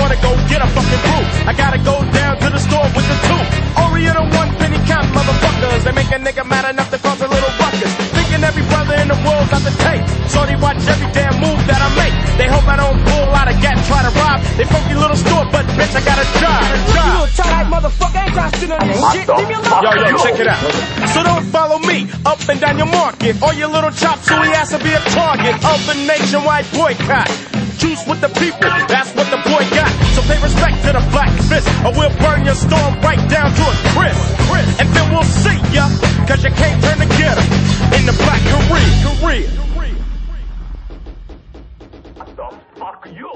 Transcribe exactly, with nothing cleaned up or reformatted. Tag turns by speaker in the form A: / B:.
A: wanna go get a fucking brew. I gotta go down to the store with the two. Oriental one penny count motherfuckers. They make a nigga mad enough to cause a little ruckus. Thinking every brother in the world got the tape. So they watch every damn move that I make. They hope I don't pull out a gat and try to rob. They funky little store, but bitch, I got a job.
B: You little tight motherfucker, ain't trying to sit on this shit. Leave me alone.
A: Yo, yo, check it out. So don't follow me up and down your market. All your little chop suey ass will be a target of the nationwide boycott. Juice with the people, that's what the boy got. So pay respect to the black fist, or we'll burn your storm right down to a crisp. And then we'll see ya, cause you can't turn to get 'em in the black career. Career.
C: The fuck you?